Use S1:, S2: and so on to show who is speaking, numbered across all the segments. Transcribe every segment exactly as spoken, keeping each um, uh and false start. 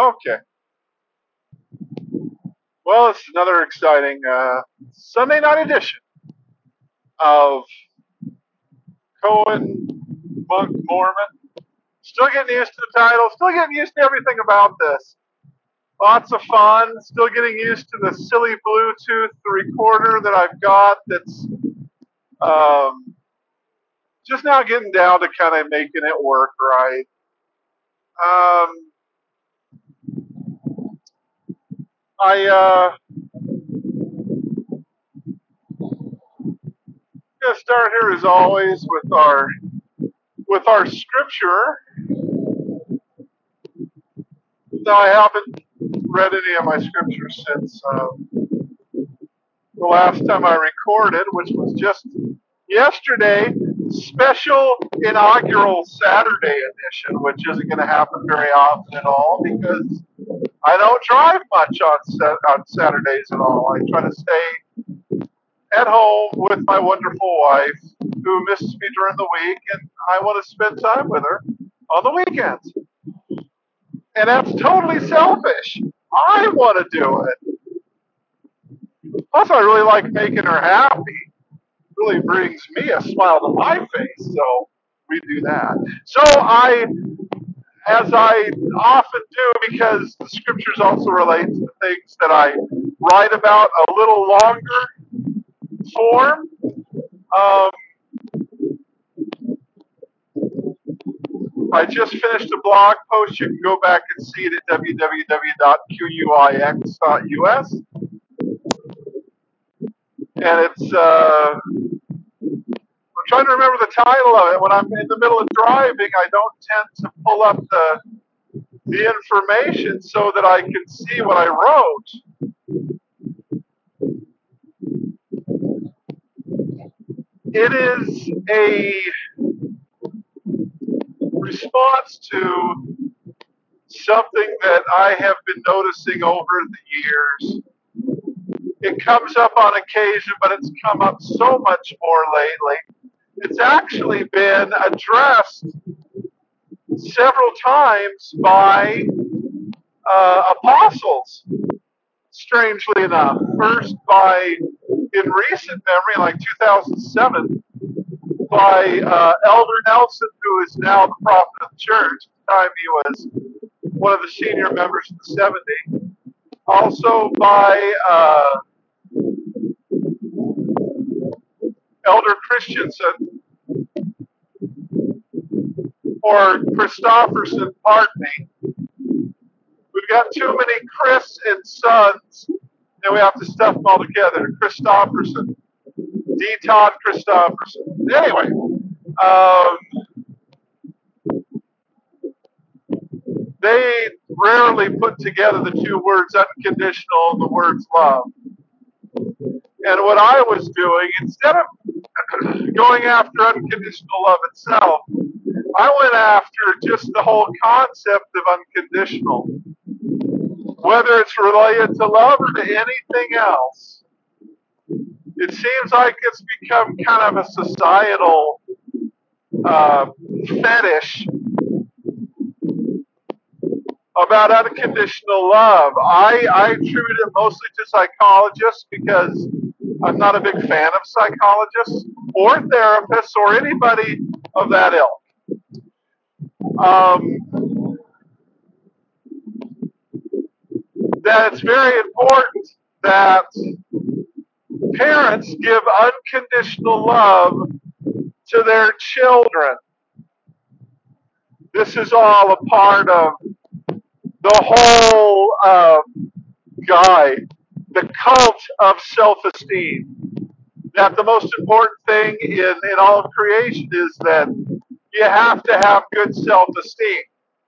S1: Okay. Well, it's another exciting uh, Sunday night edition of Cohen Monk Mormon. Still getting used to the title. Still getting used to everything about this. Lots of fun. Still getting used to the silly Bluetooth recorder that I've got. That's um, just now getting down to kind of making it work right. Um, I uh, gonna start here as always with our with our scripture. No, I haven't read any of my scriptures since uh, the last time I recorded, which was just yesterday, special inaugural Saturday edition, which isn't going to happen very often at all because I don't drive much on on Saturdays at all. I try to stay at home with my wonderful wife, who misses me during the week, and I want to spend time with her on the weekends. And that's totally selfish. I want to do it. Plus, I really like making her happy. Really brings me a smile to my face, so we do that. So I, as I often do, because the scriptures also relate to the things that I write about a little longer form. Um, I just finished a blog post. You can go back and see it at w w w dot quix dot u s, and it's. Uh, I'm trying to remember the title of it. When I'm in the middle of driving, I don't tend to pull up the the information so that I can see what I wrote. It is a response to something that I have been noticing over the years. It comes up on occasion, but it's come up so much more lately. It's actually been addressed several times by uh, apostles, strangely enough. First by, in recent memory, like two thousand seven, by uh, Elder Nelson, who is now the prophet of the church. At the time he was one of the senior members of the seventy. Also by uh, Elder Christensen, or Christofferson, pardon me. We've got too many Chris and sons, and we have to stuff them all together. Christofferson. D. Todd Christofferson. Anyway, um, they rarely put together the two words unconditional and the words love. And what I was doing, instead of going after unconditional love itself, I went after just the whole concept of unconditional. Whether it's related to love or to anything else, it seems like it's become kind of a societal uh, fetish about unconditional love. I, I attribute it mostly to psychologists because I'm not a big fan of psychologists or therapists or anybody of that ilk. Um, that it's very important that parents give unconditional love to their children. This is all a part of the whole uh, guide, the cult of self-esteem. That the most important thing in, in all of creation is that you have to have good self-esteem.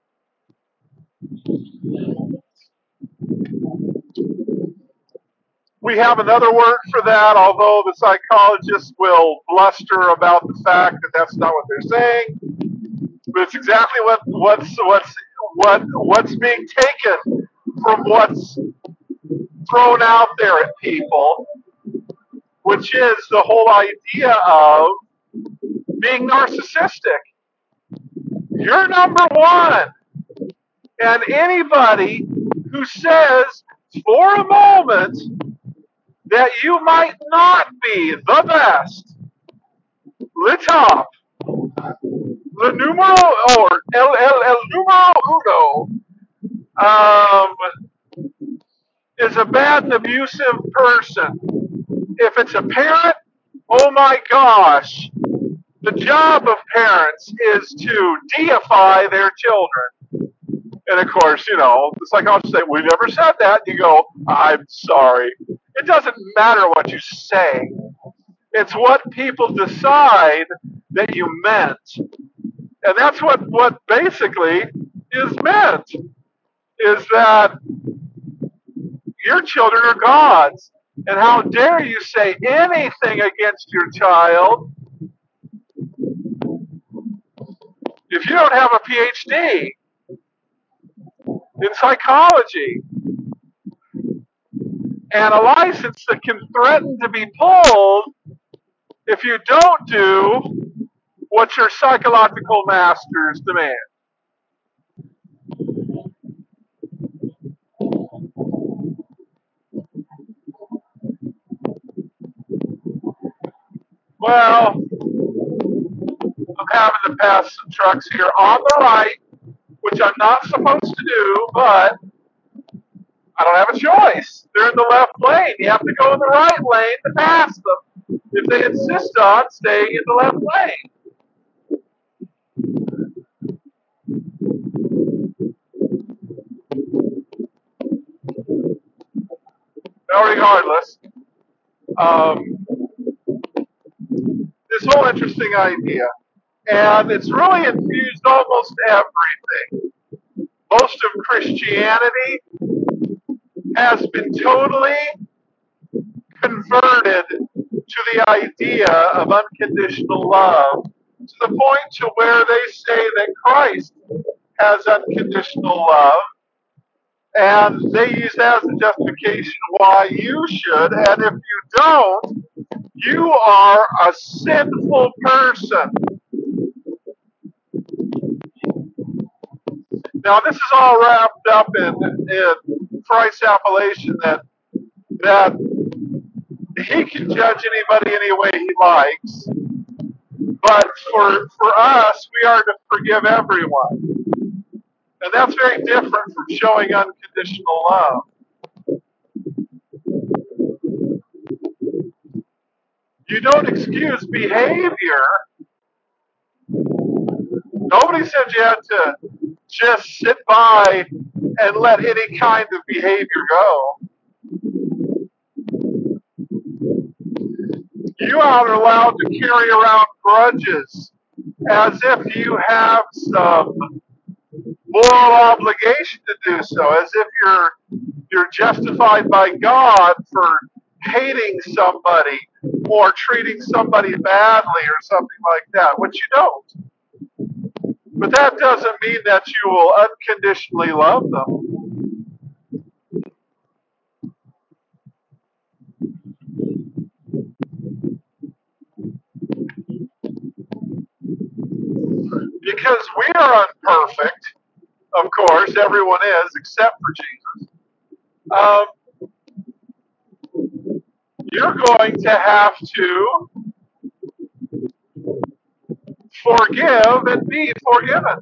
S1: We have another word for that, although the psychologists will bluster about the fact that that's not what they're saying. But it's exactly what what's what's what what's being taken from what's thrown out there at people, which is the whole idea of being narcissistic. You're number one. And anybody who says for a moment that you might not be the best, le top, le numero, or el, el, el numero uno, um, is a bad and abusive person. If it's a parent, oh my gosh, the job of parents is to deify their children. And of course, you know, the psychologists say, we never said that. You go, I'm sorry. It doesn't matter what you say. It's what people decide that you meant. And that's what, what basically is meant, is that your children are God's. And how dare you say anything against your child if you don't have a P H D in psychology and a license that can threaten to be pulled if you don't do what your psychological masters demand. Well, I'm having to pass some trucks here on the right, which I'm not supposed to do, but I don't have a choice. They're in the left lane. You have to go in the right lane to pass them if they insist on staying in the left lane. Now, regardless, um, this whole interesting idea, and it's really infused almost everything. Most of Christianity has been totally converted to the idea of unconditional love, to the point to where they say that Christ has unconditional love, and they use that as a justification why you should, and if you don't, you are a sinful person. Now, this is all wrapped up in, in Christ's appellation that that he can judge anybody any way he likes, but for for us, we are to forgive everyone, and that's very different from showing unconditional love. You don't excuse behavior. Nobody said you had to just sit by and let any kind of behavior go. You aren't allowed to carry around grudges as if you have some moral obligation to do so, as if you're you're justified by God for hating somebody or treating somebody badly or something like that, which you don't. But that doesn't mean that you will unconditionally love them. Because we are unperfect, of course, everyone is, except for Jesus. Um, you're going to have to forgive and be forgiven.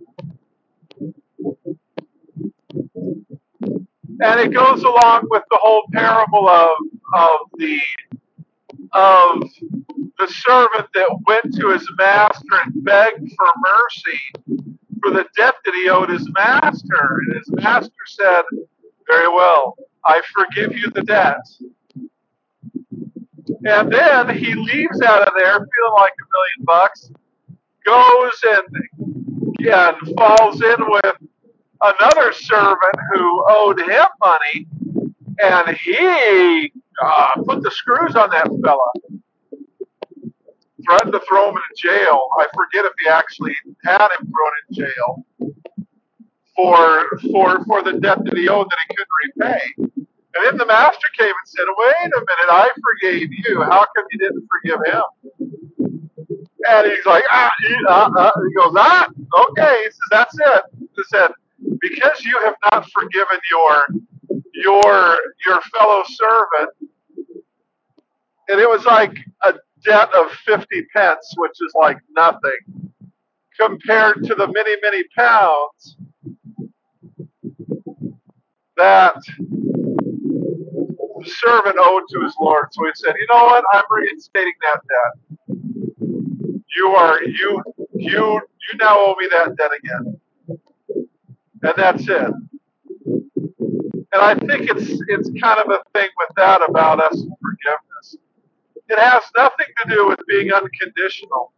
S1: And it goes along with the whole parable of, of the of the servant that went to his master and begged for mercy for the debt that he owed his master. And his master said, very well, I forgive you the debt. And then he leaves out of there feeling like a million bucks, goes and, and falls in with another servant who owed him money, and he uh, put the screws on that fella, threatened to throw him in jail. I forget if he actually had him thrown in jail for for for the debt that he owed that he couldn't repay. And then the master came and said, wait a minute, I forgave you. How come you didn't forgive him? And he's like, ah, he, uh, uh. He goes, ah, okay. He says, that's it. He said, because you have not forgiven your your your fellow servant, and it was like a debt of fifty pence, which is like nothing compared to the many many pounds that the servant owed to his lord. So he said, "You know what? I'm reinstating that debt. You are you you you now owe me that debt again, and that's it." And I think it's it's kind of a thing with that about us and forgiveness. It has nothing to do with being unconditional.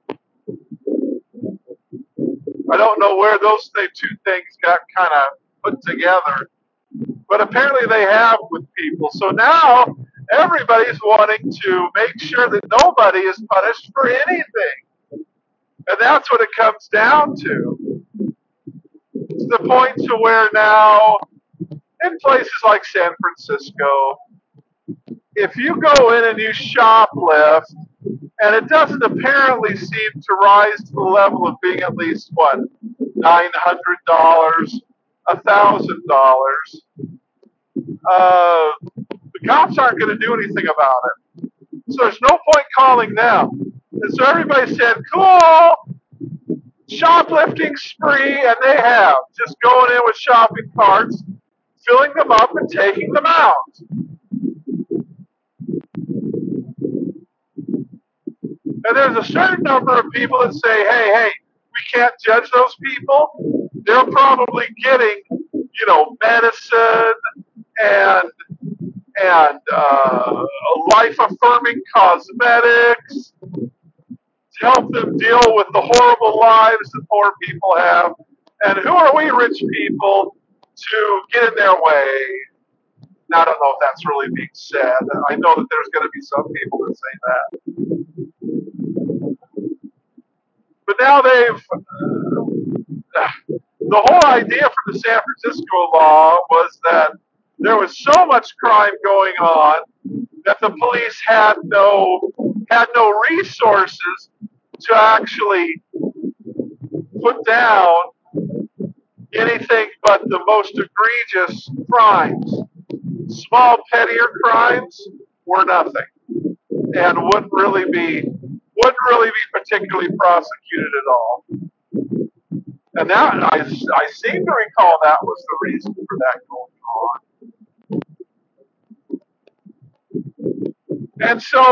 S1: I don't know where those two things got kind of put together, but apparently they have with people. So now everybody's wanting to make sure that nobody is punished for anything. And that's what it comes down to. To the point to where now, in places like San Francisco, if you go in and you shoplift, and it doesn't apparently seem to rise to the level of being at least, what, nine hundred dollars one thousand dollars uh, the cops aren't going to do anything about it. So there's no point calling them. And so everybody said, cool, shoplifting spree, and they have. Just going in with shopping carts, filling them up, and taking them out. And there's a certain number of people that say, hey, hey, we can't judge those people. They're probably getting, you know, medicine and and uh, life-affirming cosmetics to help them deal with the horrible lives that poor people have. And who are we rich people to get in their way? Now, I don't know if that's really being said. I know that there's going to be some people that say that. But now they've, uh, the whole idea for the San Francisco law was that there was so much crime going on that the police had no had no resources to actually put down anything but the most egregious crimes. Small, pettier crimes were nothing, and wouldn't really be wouldn't really be particularly prosecuted at all. And that I, I seem to recall that was the reason for that going on. And so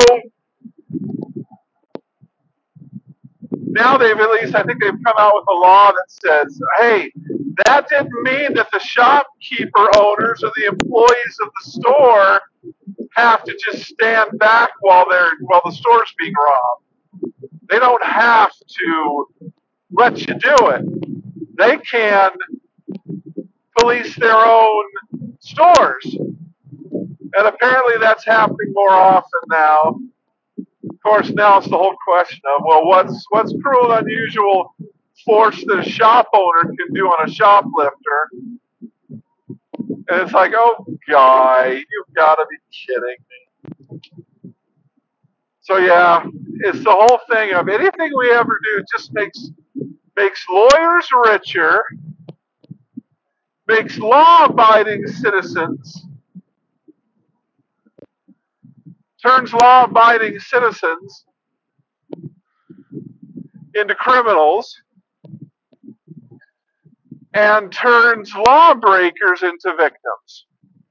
S1: now they've at least, I think they've come out with a law that says, hey, that didn't mean that the shopkeeper owners or the employees of the store have to just stand back while they're while the store's being robbed. They don't have to let you do it. They can police their own stores. And apparently that's happening more often now. Of course, now it's the whole question of, well, what's what's cruel and unusual force that a shop owner can do on a shoplifter? And it's like, oh, guy, you've got to be kidding me. So yeah, it's the whole thing of anything we ever do just makes makes lawyers richer, makes law-abiding citizens, turns law-abiding citizens into criminals, and turns lawbreakers into victims.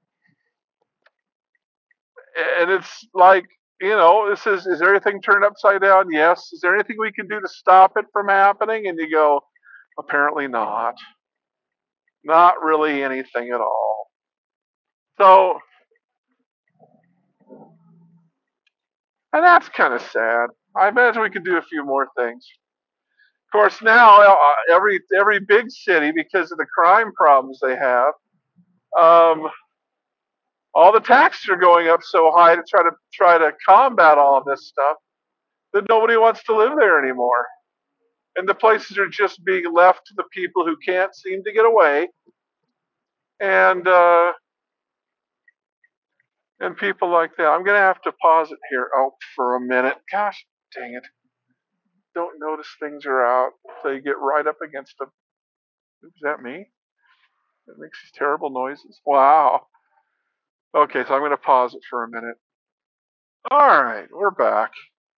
S1: And it's like, you know, this is, is everything turned upside down? Yes. Is there anything we can do to stop it from happening? And you go, apparently not. Not really anything at all. So, and that's kind of sad. I imagine we could do a few more things. Of course, now uh, every every big city, because of the crime problems they have, um, all the taxes are going up so high to try to try to combat all of this stuff that nobody wants to live there anymore. And the places are just being left to the people who can't seem to get away, and uh, and people like that. I'm gonna have to pause it here out for a minute. Gosh, dang it! Don't notice things are out. So you get right up against them. Is that me? It makes these terrible noises. Wow. Okay, so I'm going to pause it for a minute. All right, we're back.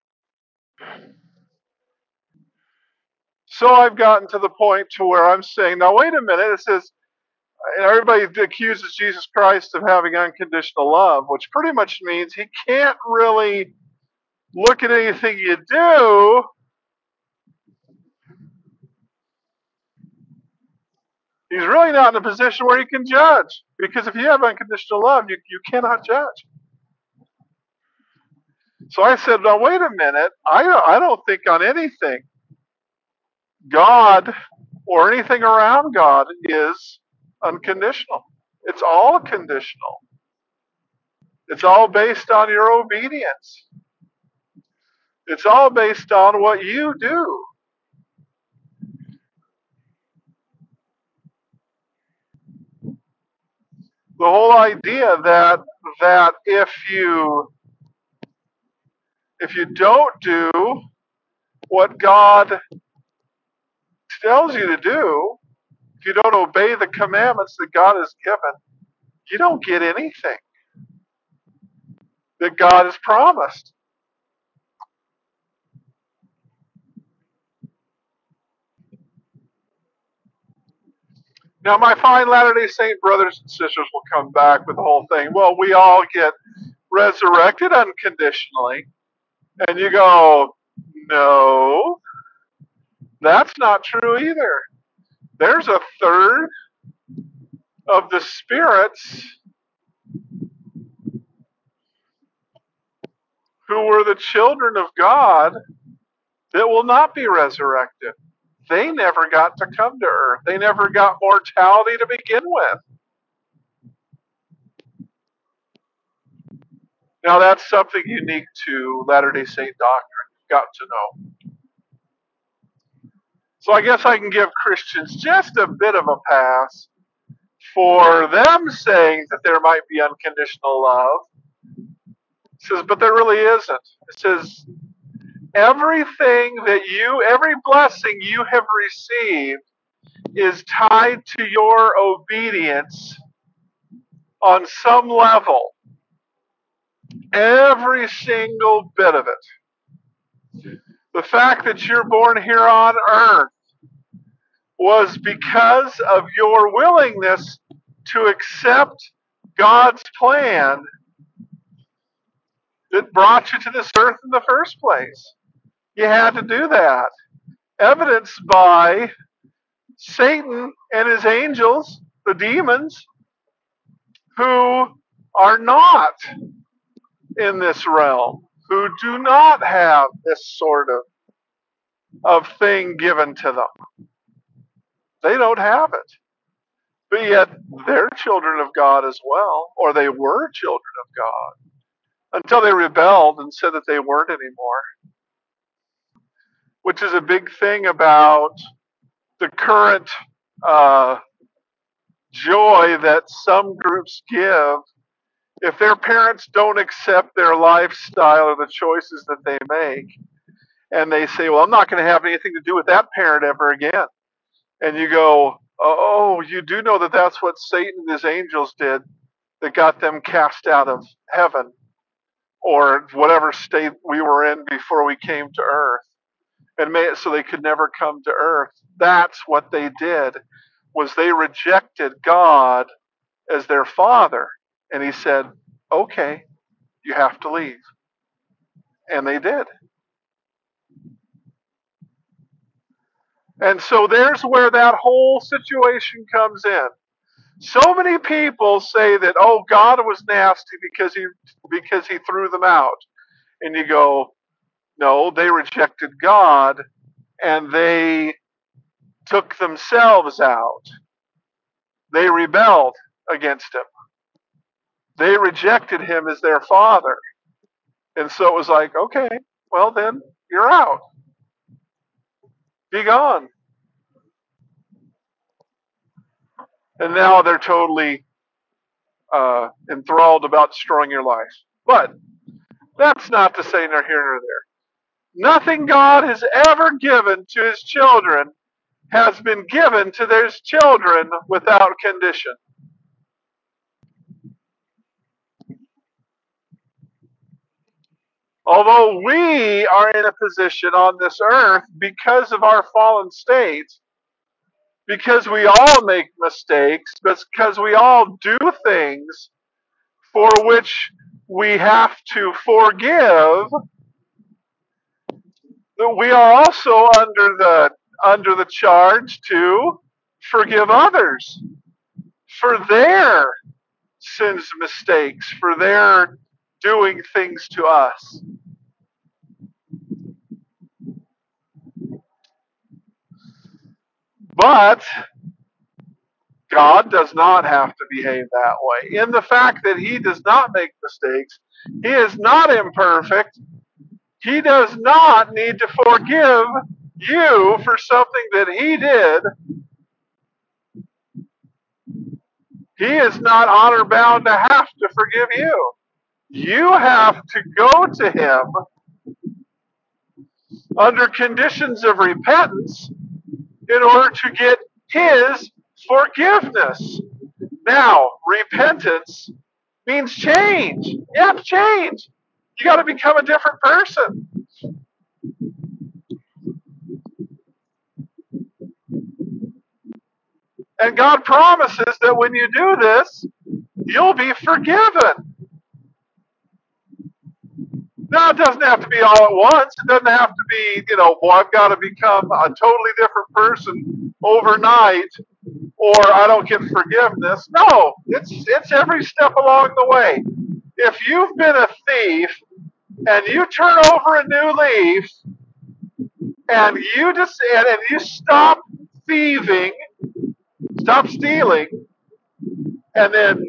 S1: So I've gotten to the point to where I'm saying, now wait a minute. It says, and everybody accuses Jesus Christ of having unconditional love, which pretty much means he can't really look at anything you do. He's really not in a position where he can judge. Because if you have unconditional love, you, you cannot judge. So I said, now wait a minute. I don't, I don't think on anything God or anything around God is unconditional. It's all conditional. It's all based on your obedience. It's all based on what you do. The whole idea that that if you if you don't do what God tells you to do, if you don't obey the commandments that God has given, you don't get anything that God has promised. Now, my fine Latter-day Saint brothers and sisters will come back with the whole thing. Well, we all get resurrected unconditionally. And you go, no, that's not true either. There's a third of the spirits who were the children of God that will not be resurrected. They never got to come to earth. They never got mortality to begin with. Now, that's something unique to Latter-day Saint doctrine. You've got to know. So I guess I can give Christians just a bit of a pass for them saying that there might be unconditional love. It says, but there really isn't. It says, everything that you, every blessing you have received is tied to your obedience on some level. Every single bit of it. The fact that you're born here on earth was because of your willingness to accept God's plan that brought you to this earth in the first place. You had to do that. Evidenced by Satan and his angels, the demons, who are not in this realm, who do not have this sort of, of thing given to them. They don't have it. But yet they're children of God as well, or they were children of God, until they rebelled and said that they weren't anymore. Which is a big thing about the current uh, joy that some groups give if their parents don't accept their lifestyle or the choices that they make, and they say, well, I'm not going to have anything to do with that parent ever again. And you go, oh, you do know that that's what Satan and his angels did that got them cast out of heaven or whatever state we were in before we came to earth, and made it so they could never come to earth. That's what they did, was they rejected God as their father. And he said, okay, you have to leave. And they did. And so there's where that whole situation comes in. So many people say that, oh, God was nasty because he because he threw them out. And you go, no, they rejected God and they took themselves out. They rebelled against him. They rejected him as their father. And so it was like, okay, well then, you're out. Be gone. And now they're totally uh, enthralled about destroying your life. But that's not to say nor here nor there. Nothing God has ever given to his children has been given to their children without condition. Although we are in a position on this earth because of our fallen state, because we all make mistakes, because we all do things for which we have to forgive, that we are also under the under the charge to forgive others for their sins, mistakes, for their doing things to us. But God does not have to behave that way. In the fact that He does not make mistakes, He is not imperfect, He does not need to forgive you for something that He did. He is not honor bound to have to forgive you. You have to go to Him under conditions of repentance in order to get His forgiveness. Now, repentance means change. You have to change. You got to become a different person. And God promises that when you do this, you'll be forgiven. Now, it doesn't have to be all at once. It doesn't have to be, you know, well, I've got to become a totally different person overnight or I don't get forgiveness. No, it's it's every step along the way. If you've been a thief and you turn over a new leaf and you just and, and you stop thieving, stop stealing, and then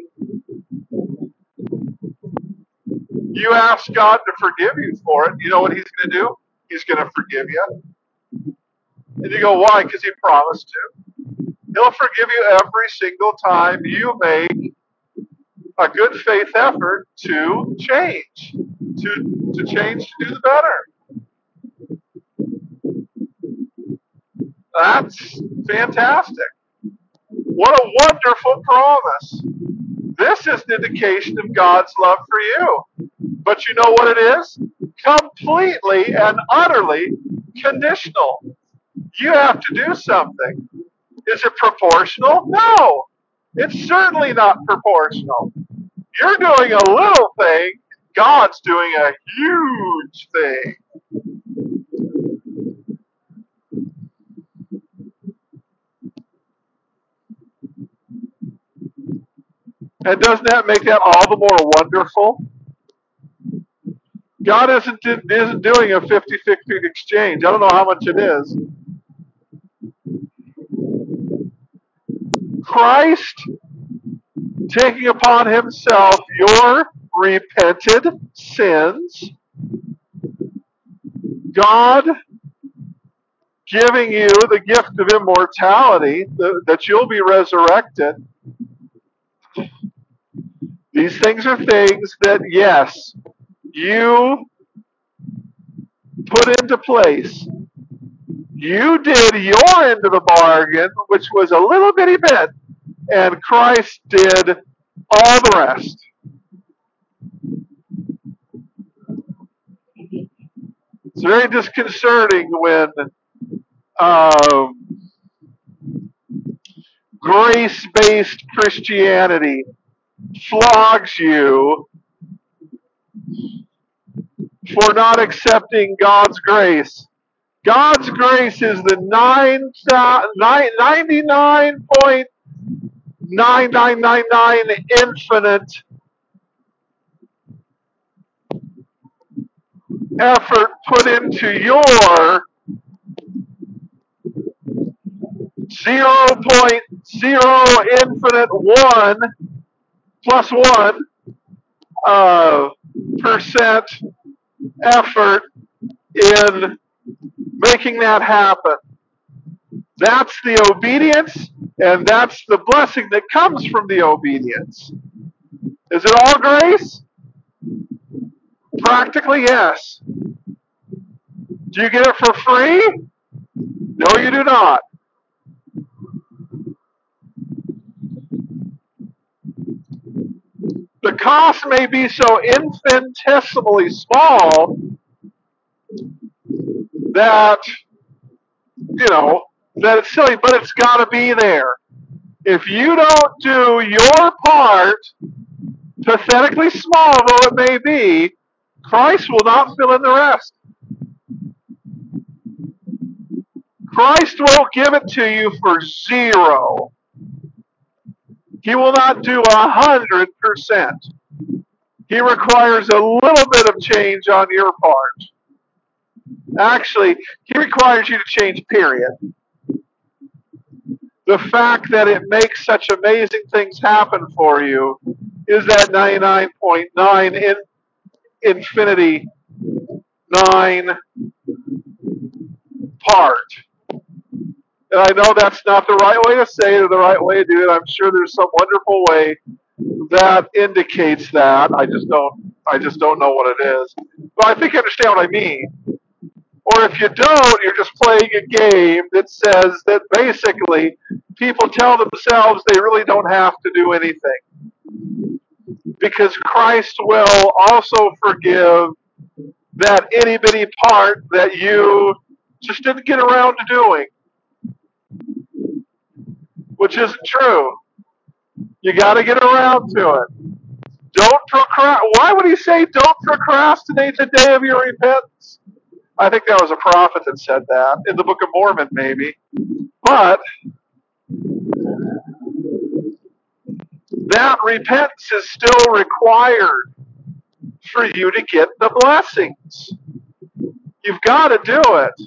S1: you ask God to forgive you for it, you know what He's going to do? He's going to forgive you. And you go, why? Because He promised to. He'll forgive you every single time you make a good faith effort to change, to, to change to do the better. That's fantastic. What a wonderful promise. This is an indication of God's love for you. But you know what it is? Completely and utterly conditional. You have to do something. Is it proportional? No. It's certainly not proportional. You're doing a little thing, God's doing a huge thing. And doesn't that make that all the more wonderful? God isn't, isn't doing a fifty-fifty exchange. I don't know how much it is. Christ taking upon Himself your repented sins, God giving you the gift of immortality, the, that you'll be resurrected. These things are things that, yes, you put into place. You did your end of the bargain, which was a little bitty bit, and Christ did all the rest. It's very disconcerting when um, grace-based Christianity flogs you for not accepting God's grace. God's grace is the ninety-nine point nine nine nine nine infinite effort put into your zero point zero infinite one plus one uh, percent effort in making that happen. That's the obedience, and that's the blessing that comes from the obedience. Is it all grace? Practically, yes. Do you get it for free? No, you do not. cost may be so infinitesimally small that, you know, that it's silly, but it's got to be there. If you don't do your part, pathetically small though it may be, Christ will not fill in the rest. Christ won't give it to you for zero. He will not do a hundred percent. He requires a little bit of change on your part. Actually, he requires you to change, period. The fact that it makes such amazing things happen for you is that ninety-nine point nine in infinity nine part. And I know that's not the right way to say it or the right way to do it. I'm sure there's some wonderful way that indicates that. I just don't I just don't know what it is. But I think you understand what I mean. Or if you don't, you're just playing a game that says that basically people tell themselves they really don't have to do anything. Because Christ will also forgive that itty bitty part that you just didn't get around to doing. Which isn't true. You got to get around to it. Don't procrastinate. Why would he say don't procrastinate the day of your repentance? I think that was a prophet that said that in the Book of Mormon, maybe. But that repentance is still required for you to get the blessings. You've got to do it.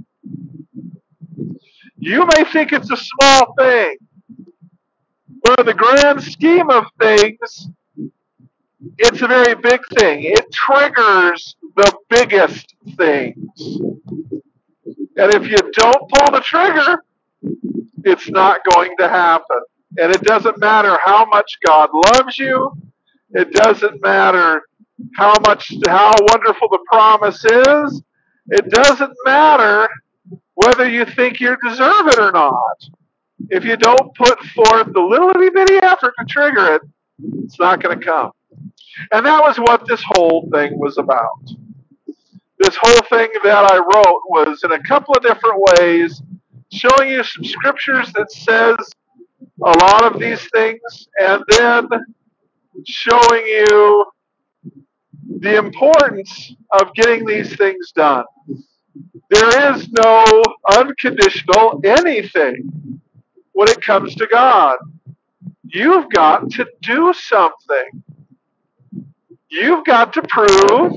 S1: You may think it's a small thing, but in the grand scheme of things, it's a very big thing. It triggers the biggest things. And if you don't pull the trigger, it's not going to happen. And it doesn't matter how much God loves you. It doesn't matter how much, how wonderful the promise is. It doesn't matter whether you think you deserve it or not. If you don't put forth the little itty bitty effort to trigger it, it's not going to come. And that was what this whole thing was about. This whole thing that I wrote was in a couple of different ways, showing you some scriptures that says a lot of these things, and then showing you the importance of getting these things done. There is no unconditional anything when it comes to God. You've got to do something. You've got to prove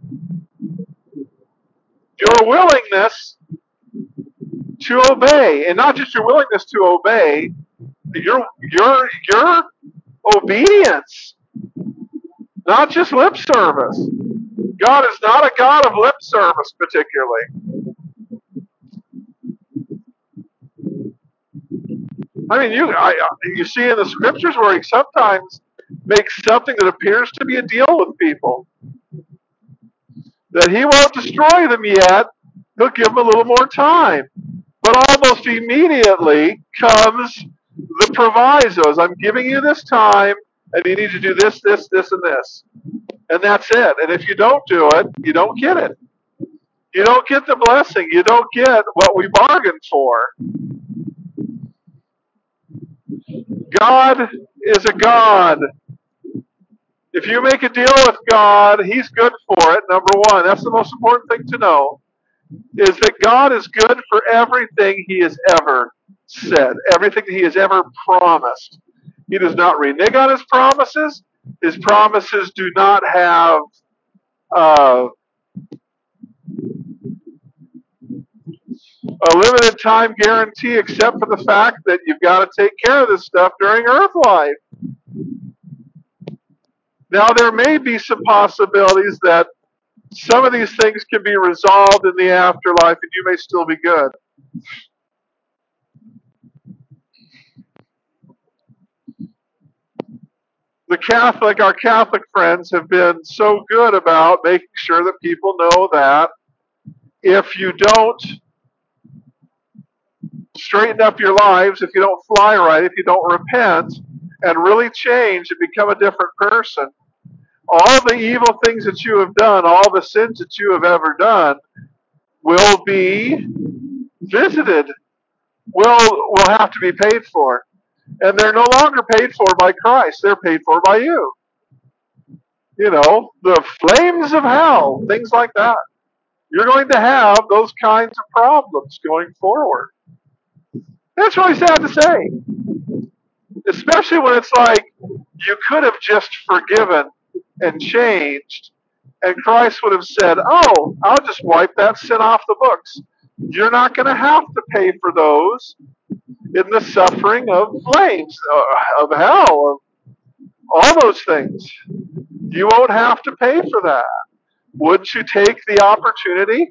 S1: your willingness to obey, and not just your willingness to obey, your your your obedience, not just lip service. God is not a God of lip service, particularly. I mean, you I, you see in the scriptures where he sometimes makes something that appears to be a deal with people, that he won't destroy them yet. He'll give them a little more time. But almost immediately comes the provisos. I'm giving you this time, and you need to do this, this, this, and this. And that's it. And if you don't do it, you don't get it. You don't get the blessing. You don't get what we bargained for. God is a God. If you make a deal with God, he's good for it, number one. That's the most important thing to know, is that God is good for everything he has ever said, everything he has ever promised. He does not renege on his promises. His promises do not have uh, a limited time guarantee, except for the fact that you've got to take care of this stuff during earth life. Now, there may be some possibilities that some of these things can be resolved in the afterlife and you may still be good. The Catholic, our Catholic friends have been so good about making sure that people know that if you don't straighten up your lives, if you don't fly right, if you don't repent and really change and become a different person, All the evil things that you have done, all the sins that you have ever done, will be visited, will will have to be paid for. And they're no longer paid for by Christ, they're paid for by you. You know, the flames of hell, things like that. You're going to have those kinds of problems going forward. That's really sad to say, especially when it's like you could have just forgiven and changed, and Christ would have said, "Oh, I'll just wipe that sin off the books. You're not going to have to pay for those in the suffering of flames, uh, of hell, of all those things. You won't have to pay for that. Wouldn't you take the opportunity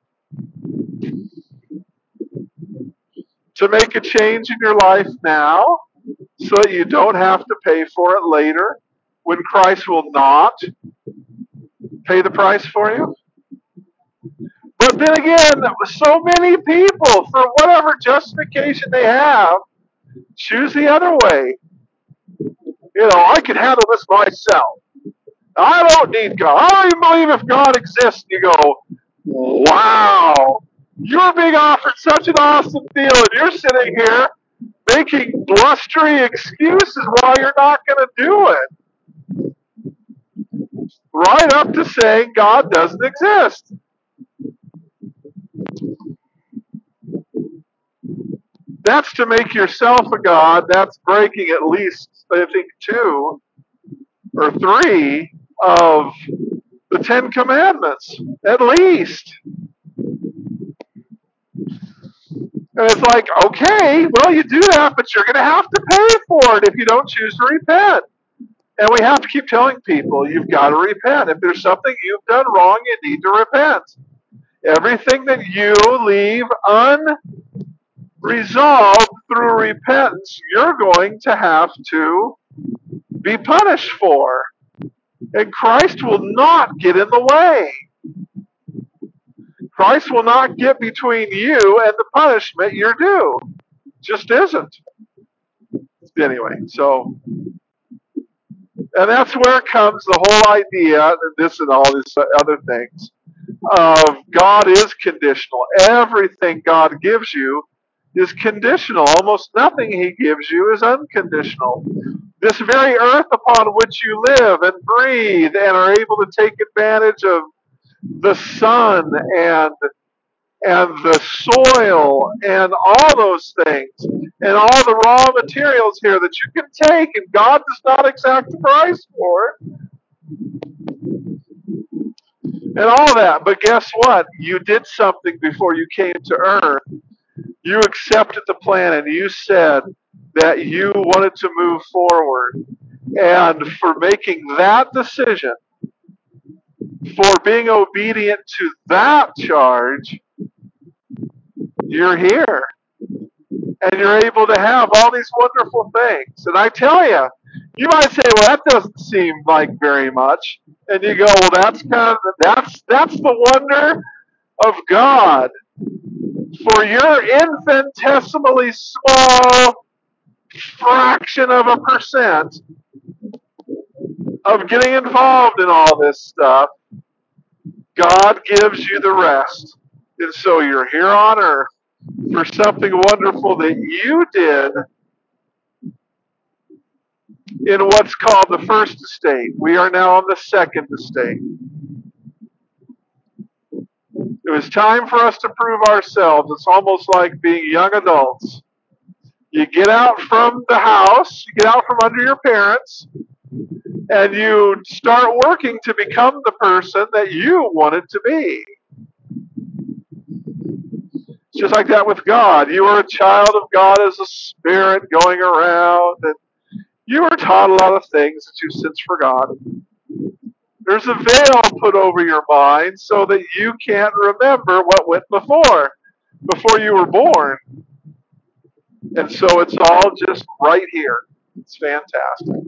S1: to make a change in your life now so that you don't have to pay for it later when Christ will not pay the price for you?" But then again, so many people, for whatever justification they have, choose the other way. You know, I can handle this myself. I don't need God. I don't even believe if God exists. You go, wow, you're being offered such an awesome deal, and you're sitting here making blustery excuses why you're not going to do it. Right up to saying God doesn't exist. That's to make yourself a God. That's breaking at least, I think, two or three of the Ten Commandments, at least. And it's like, okay, well, you do that, but you're going to have to pay for it if you don't choose to repent. And we have to keep telling people, you've got to repent. If there's something you've done wrong, you need to repent. Everything that you leave unresolved through repentance, you're going to have to be punished for. And Christ will not get in the way. Christ will not get between you and the punishment you're due. Just isn't. Anyway, so, and that's where comes the whole idea, and this and all these other things, of God is conditional. Everything God gives you is conditional. Almost nothing He gives you is unconditional. This very earth upon which you live and breathe and are able to take advantage of the sun and and the soil and all those things and all the raw materials here that you can take, and God does not exact a price for it, and all that. But guess what? You did something before you came to earth. You accepted the plan and you said that you wanted to move forward. And for making that decision, for being obedient to that charge, you're here. And you're able to have all these wonderful things. And I tell you, you might say, "Well, that doesn't seem like very much." And you go, "Well, that's kind of that's that's the wonder of God. For your infinitesimally small fraction of a percent of getting involved in all this stuff, God gives you the rest. And so you're here on earth for something wonderful that you did in what's called the first estate. We are now on the second estate. It was time for us to prove ourselves. It's almost like being young adults. You get out from the house, you get out from under your parents, and you start working to become the person that you wanted to be. It's just like that with God. You are a child of God as a spirit going around, and you were taught a lot of things that you've since forgotten. There's a veil put over your mind so that you can't remember what went before, before you were born. And so it's all just right here. It's fantastic.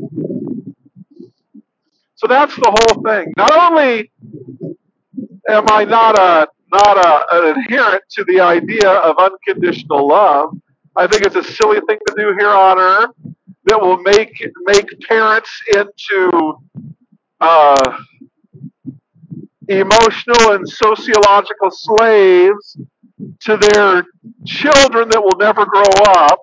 S1: So that's the whole thing. Not only am I not a not a, an adherent to the idea of unconditional love, I think it's a silly thing to do here on earth that will make make parents into uh, emotional and sociological slaves to their children that will never grow up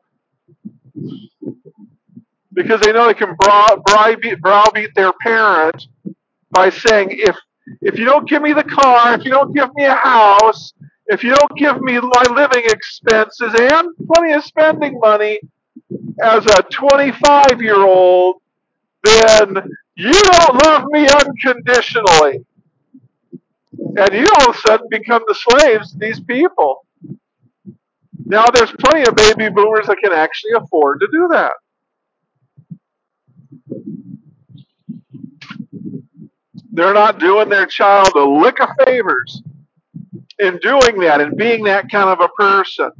S1: because they know they can browbeat, browbeat their parent by saying, if if you don't give me the car, if you don't give me a house, if you don't give me my living expenses and plenty of spending money as a twenty-five year old, then you don't love me unconditionally. And you all of a sudden become the slaves of these people. Now there's plenty of baby boomers that can actually afford to do that. They're not doing their child a lick of favors in doing that and being that kind of a person.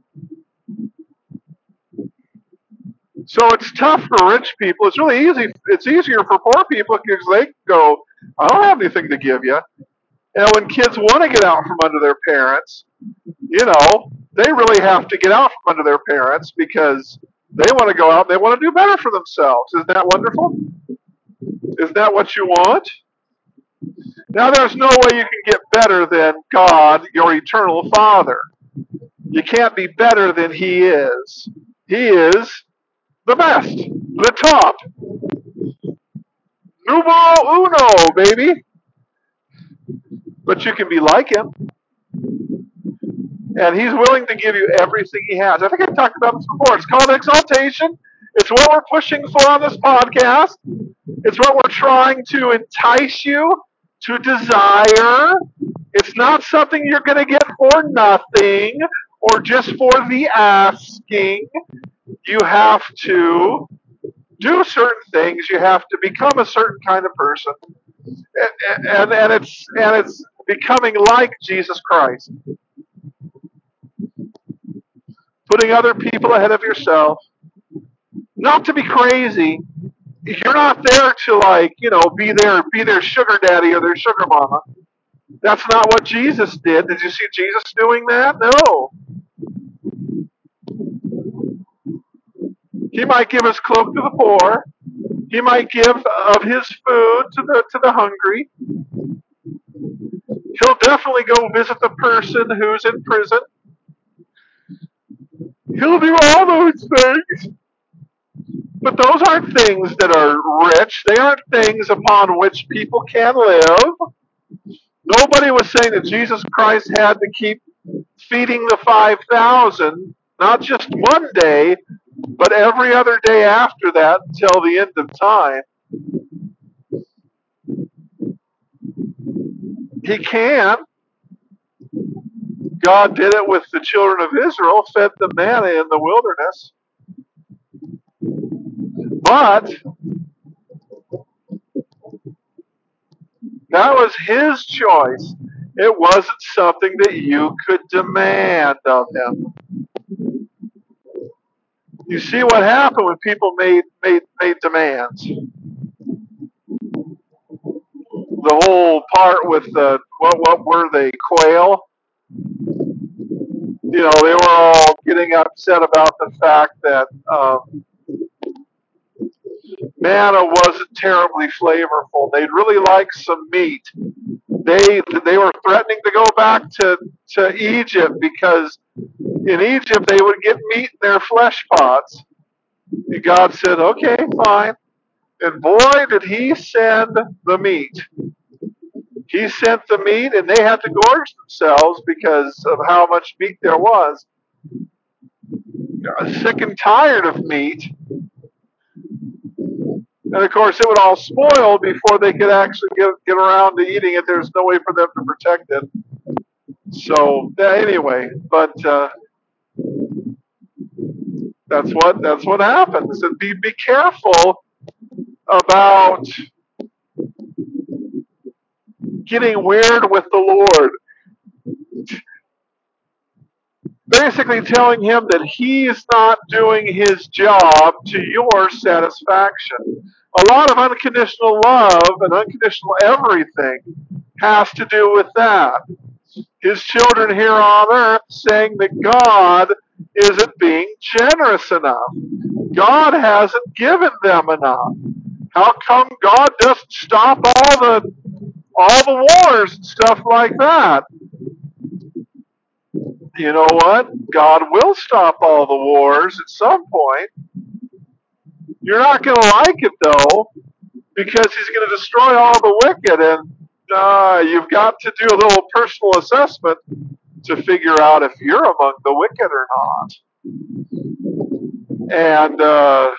S1: So it's tough for rich people. It's really easy. It's easier for poor people because they go, I don't have anything to give you. And when kids want to get out from under their parents, you know, they really have to get out from under their parents because they want to go out and they want to do better for themselves. Isn't that wonderful? Isn't that what you want? Now, there's no way you can get better than God, your eternal Father. You can't be better than He is. He is the best, the top. Numero uno, baby. But you can be like Him. And He's willing to give you everything He has. I think I've talked about this before. It's called exaltation. It's what we're pushing for on this podcast. It's what we're trying to entice you to desire. It's not something you're going to get for nothing or just for the asking. You have to do certain things. You have to become a certain kind of person. And, and, and it's and it's becoming like Jesus Christ. Putting other people ahead of yourself. Not to be crazy. You're not there to, like, you know, be their be their sugar daddy or their sugar mama. That's not what Jesus did. Did you see Jesus doing that? No. He might give his cloak to the poor. He might give of his food to the to the hungry. He'll definitely go visit the person who's in prison. He'll do all those things. But those aren't things that are rich. They aren't things upon which people can live. Nobody was saying that Jesus Christ had to keep feeding the five thousand, not just one day, but every other day after that until the end of time. He can. God did it with the children of Israel, fed them manna in the wilderness. But that was His choice. It wasn't something that you could demand of Him. You see what happened when people made made made demands. The whole part with the what what were they, quail? You know, they were all getting upset about the fact that um, manna wasn't terribly flavorful. They'd really like some meat. They they were threatening to go back to, to Egypt because in Egypt they would get meat in their flesh pots. And God said, okay, fine. And boy, did He send the meat. He sent the meat, and they had to gorge themselves because of how much meat there was. Sick and tired of meat. And of course, it would all spoil before they could actually get, get around to eating it. There's no way for them to protect it. So anyway, but uh, that's what that's what happens. And be be careful about getting weird with the Lord. Basically telling Him that He's not doing His job to your satisfaction. A lot of unconditional love and unconditional everything has to do with that. His children here on earth saying that God isn't being generous enough. God hasn't given them enough. How come God doesn't stop all the all the wars and stuff like that? You know what? God will stop all the wars at some point. You're not going to like it though, because He's going to destroy all the wicked, and uh, you've got to do a little personal assessment to figure out if you're among the wicked or not. And uh,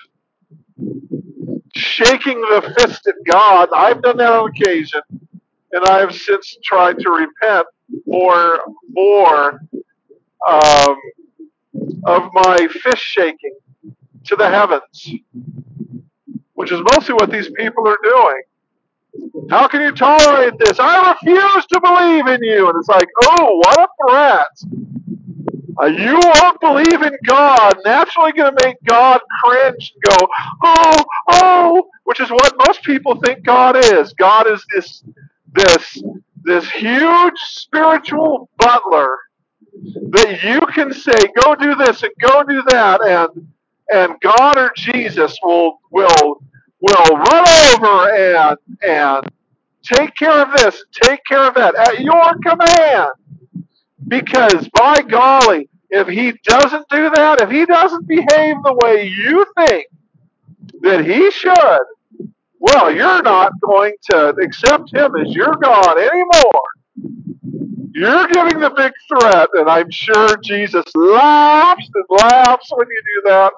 S1: shaking the fist at God, I've done that on occasion, and I have since tried to repent more, more um, of my fist shaking to the heavens, which is mostly what these people are doing. How can you tolerate this? I refuse to believe in you. And it's like, oh, what a threat. Uh, you won't believe in God. Naturally going to make God cringe and go, oh, oh, which is what most people think God is. God is this, this, this huge spiritual butler that you can say, go do this and go do that, and and God or Jesus will will will run over and and take care of this, take care of that at your command. Because by golly, if He doesn't do that, if He doesn't behave the way you think that He should, well, you're not going to accept Him as your God anymore. You're giving the big threat, and I'm sure Jesus laughs and laughs when you do that.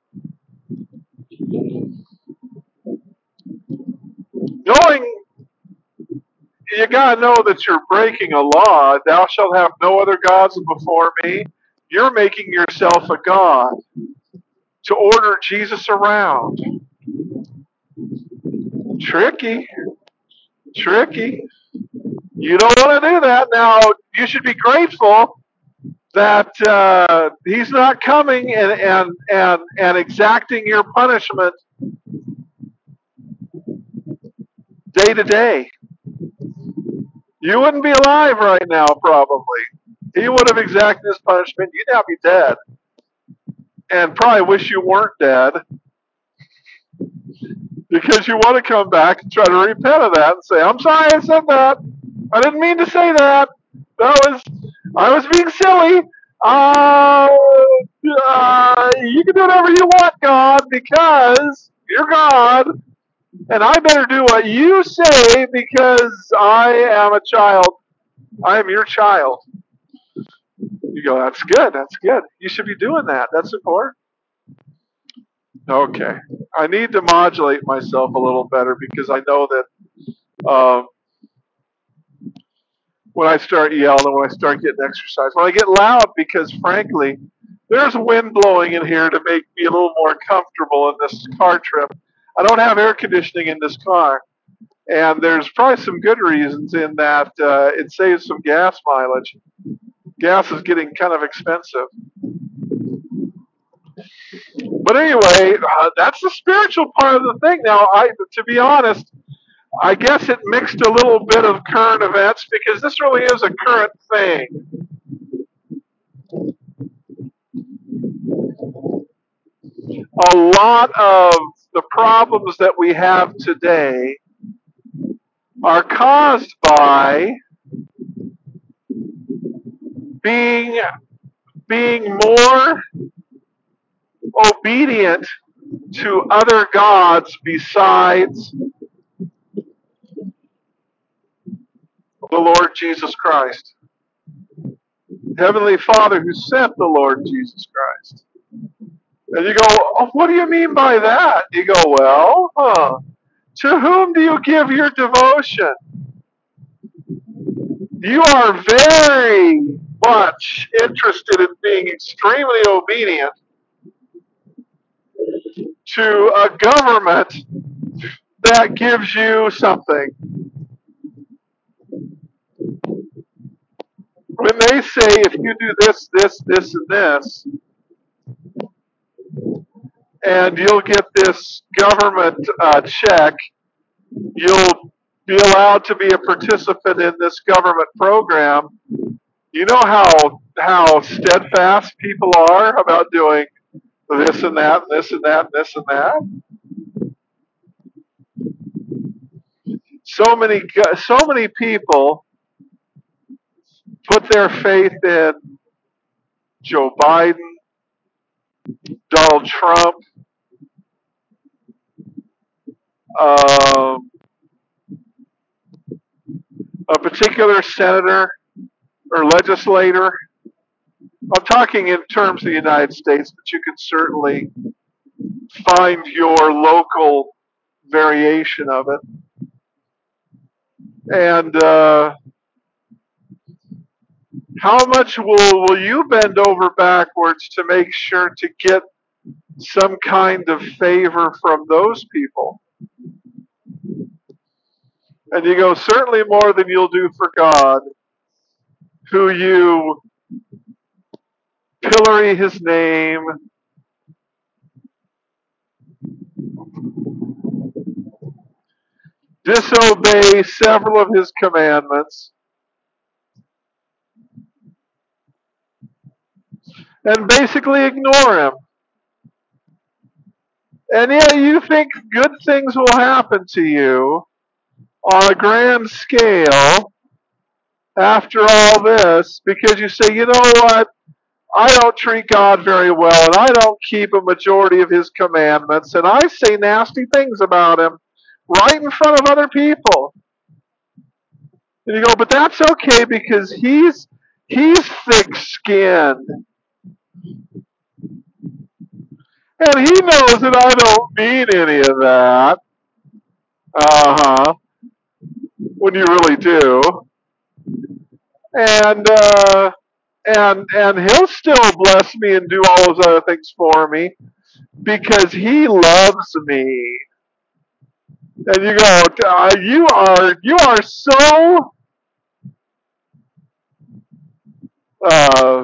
S1: Knowing, you gotta know that you're breaking a law. Thou shalt have no other gods before me. You're making yourself a god to order Jesus around. Tricky, tricky. You don't want to do that. Now, you should be grateful that uh, He's not coming and, and, and, and exacting your punishment day to day. You wouldn't be alive right now, probably. He would have exacted His punishment. You'd now be dead. And probably wish you weren't dead, because you want to come back and try to repent of that and say, I'm sorry I said that. I didn't mean to say that. That was, I was being silly. Uh, uh, you can do whatever you want, God, because you're God. And I better do what you say because I am a child. I am your child. You go, that's good. That's good. You should be doing that. That's important. Okay. I need to modulate myself a little better because I know that um, when I start yelling and when I start getting exercise, when I get loud, because frankly, there's wind blowing in here to make me a little more comfortable in this car trip. I don't have air conditioning in this car. And there's probably some good reasons in that uh, it saves some gas mileage. Gas is getting kind of expensive. But anyway, uh, that's the spiritual part of the thing. Now, I, to be honest, I guess it mixed a little bit of current events because this really is a current thing. A lot of the problems that we have today are caused by being being more obedient to other gods besides the Lord Jesus Christ. Heavenly Father who sent the Lord Jesus Christ. And you go, oh, what do you mean by that? You go, well, huh, to whom do you give your devotion? You are very much interested in being extremely obedient to a government that gives you something. When they say if you do this, this, this, and this, and you'll get this government uh, check, you'll be allowed to be a participant in this government program. You know how how steadfast people are about doing this and that, and this and that, and this and that. So many, so many people put their faith in Joe Biden, Donald Trump, um, a particular senator or legislator. I'm talking in terms of the United States, but you can certainly find your local variation of it. And uh, how much will, will you bend over backwards to make sure to get some kind of favor from those people? And you go, certainly more than you'll do for God, who you pillory his name, disobey several of his commandments, and basically ignore him. And yet you think good things will happen to you on a grand scale after all this because you say, you know what? I don't treat God very well, and I don't keep a majority of his commandments, and I say nasty things about him right in front of other people. And you go, but that's okay because he's he's thick-skinned. And he knows that I don't mean any of that. Uh-huh. When you really do. And uh and and he'll still bless me and do all those other things for me because he loves me. And you go, uh, you are you are so uh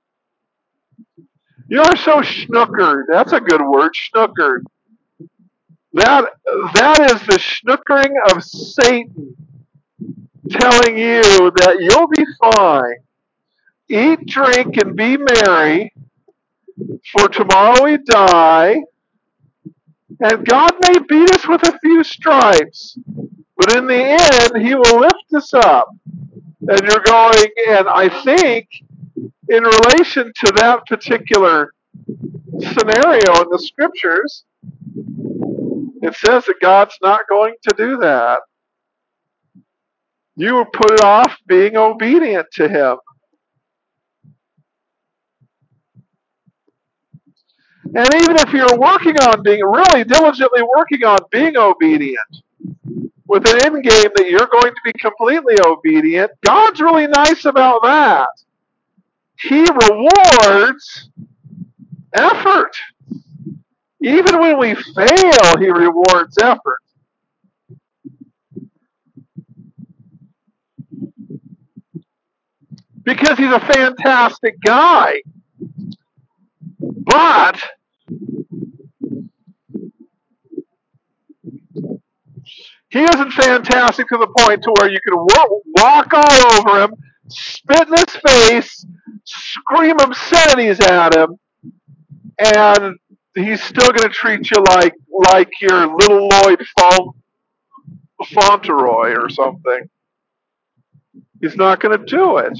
S1: you are so schnookered. That's a good word, schnookered. That that is the schnookering of Satan telling you that you'll be fine. Eat, drink, and be merry, for tomorrow we die, and God may beat us with a few stripes, but in the end, he will lift us up. And you're going, and I think in relation to that particular scenario in the scriptures, it says that God's not going to do that. You will put it off being obedient to him. And even if you're working on being, really diligently working on being obedient, with an end game that you're going to be completely obedient, God's really nice about that. He rewards effort. Even when we fail, he rewards effort. Because he's a fantastic guy. But he isn't fantastic to the point to where you can walk all over him, spit in his face, scream obscenities at him, and he's still going to treat you like like your little Lloyd Fauntleroy or something. He's not going to do it.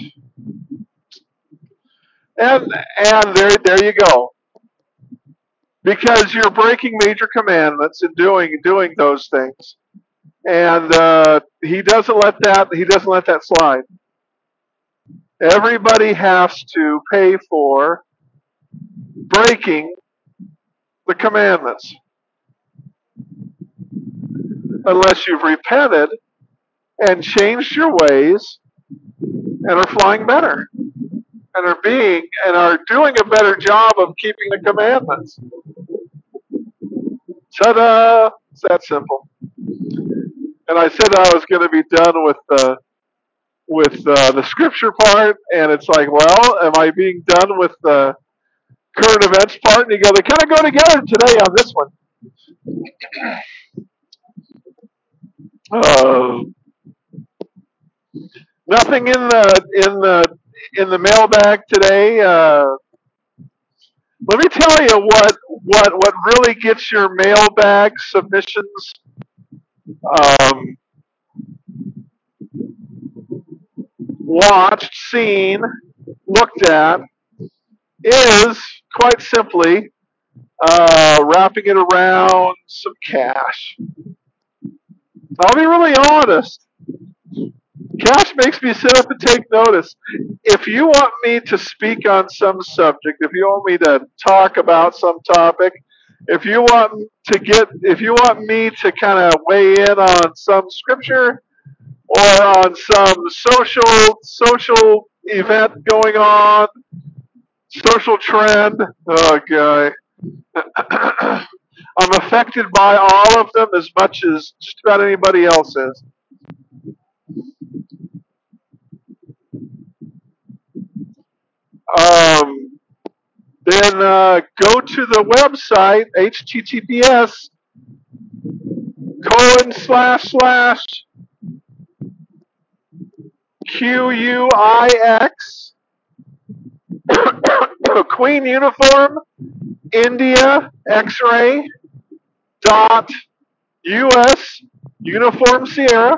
S1: And and there there you go. Because you're breaking major commandments and doing doing those things. And uh, he doesn't let that he doesn't let that slide. Everybody has to pay for breaking the commandments. Unless you've repented and changed your ways and are flying better. And are being and are doing a better job of keeping the commandments. Ta-da! It's that simple. And I said I was going to be done with the with uh, the scripture part, and it's like, well, am I being done with the current events part? And you go, they kind of go together today on this one. Uh, nothing in the in the in the mailbag today. Uh, let me tell you what what what really gets your mailbag submissions um, watched, seen, looked at is quite simply uh, wrapping it around some cash. I'll be really honest. Cash makes me sit up and take notice. If you want me to speak on some subject, if you want me to talk about some topic, if you want to get, if you want me to kind of weigh in on some scripture or on some social social event going on, social trend, oh guy, I'm affected by all of them as much as just about anybody else is. Um, then uh, go to the website https colon slash slash QUIX Queen Uniform India X-ray dot US Uniform Sierra,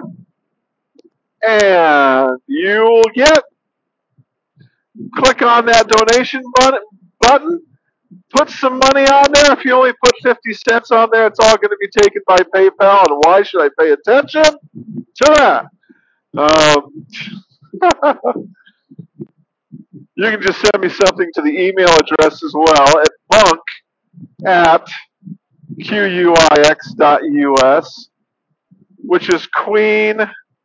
S1: and you'll get, click on that donation button button put some money on there. If you only put fifty cents on there, it's all going to be taken by PayPal. And why should I pay attention to that? Um, you can just send me something to the email address as well at bunk at QUIX dot US, which is Queen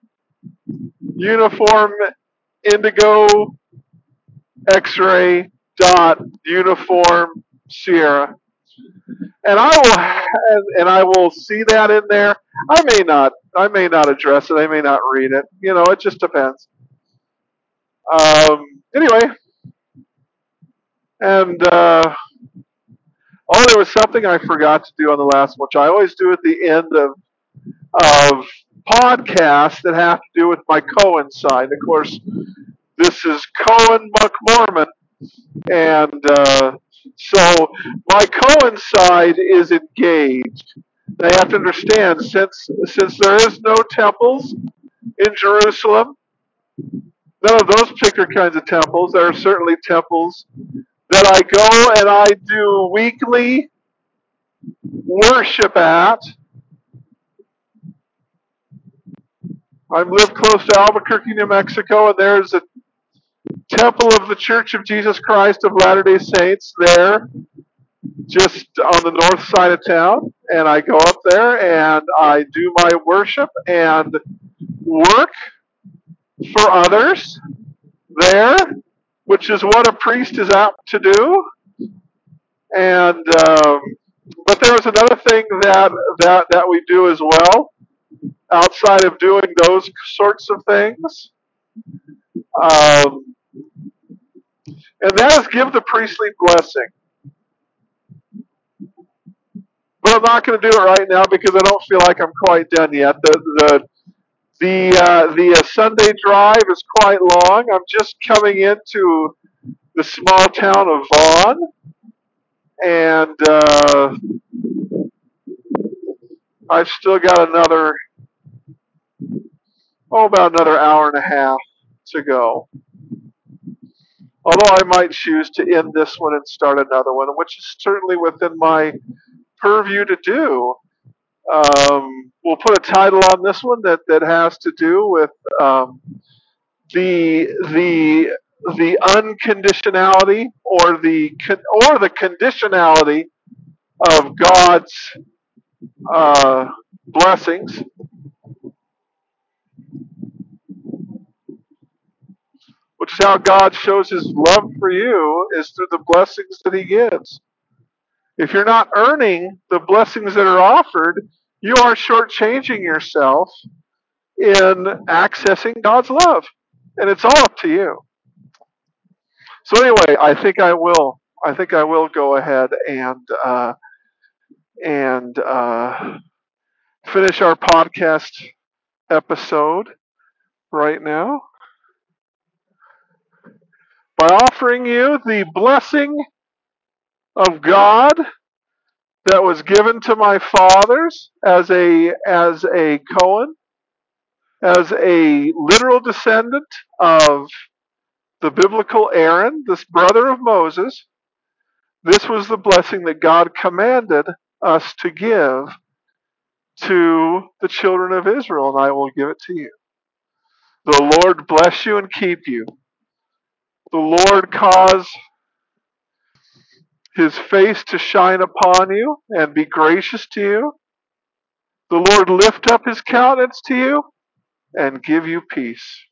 S1: Uniform Indigo X-ray dot Uniform Sierra. And I will and, and I will see that in there. I may not I may not address it. I may not read it. You know, it just depends. Um, anyway, and uh, oh, there was something I forgot to do on the last one, which I always do at the end of of podcasts that have to do with my Cohen side. Of course, this is Cohen McMormon, and uh, so my Cohen side is engaged. They have to understand, since since there is no temples in Jerusalem, none of those particular kinds of temples. There are certainly temples that I go and I do weekly worship at. I live close to Albuquerque, New Mexico, and there's a temple of the Church of Jesus Christ of Latter-day Saints there, just on the north side of town. And I go up there and I do my worship and work for others there, which is what a priest is apt to do. And um, but there is another thing that that that we do as well, outside of doing those sorts of things, um, and that is give the priestly blessing. But I'm not going to do it right now because I don't feel like I'm quite done yet. The the the uh, the uh, Sunday drive is quite long. I'm just coming into the small town of Vaughn, and uh, I've still got another oh about another hour and a half to go. Although I might choose to end this one and start another one, which is certainly within my purview to do. Um, we'll put a title on this one that, that has to do with um, the the the unconditionality or the or the conditionality of God's uh, blessings, which is how God shows His love for you is through the blessings that He gives. If you're not earning the blessings that are offered, you are shortchanging yourself in accessing God's love, and it's all up to you. So anyway, I think I will. I think I will go ahead and uh, and uh, finish our podcast episode right now by offering you the blessing of God that was given to my fathers as a as a Cohen, As a literal descendant of the biblical Aaron, this brother of Moses, this was the blessing that God commanded us to give to the children of Israel, and I will give it to you. The Lord bless you and keep you. The Lord cause his face to shine upon you and be gracious to you. The Lord lift up his countenance to you and give you peace.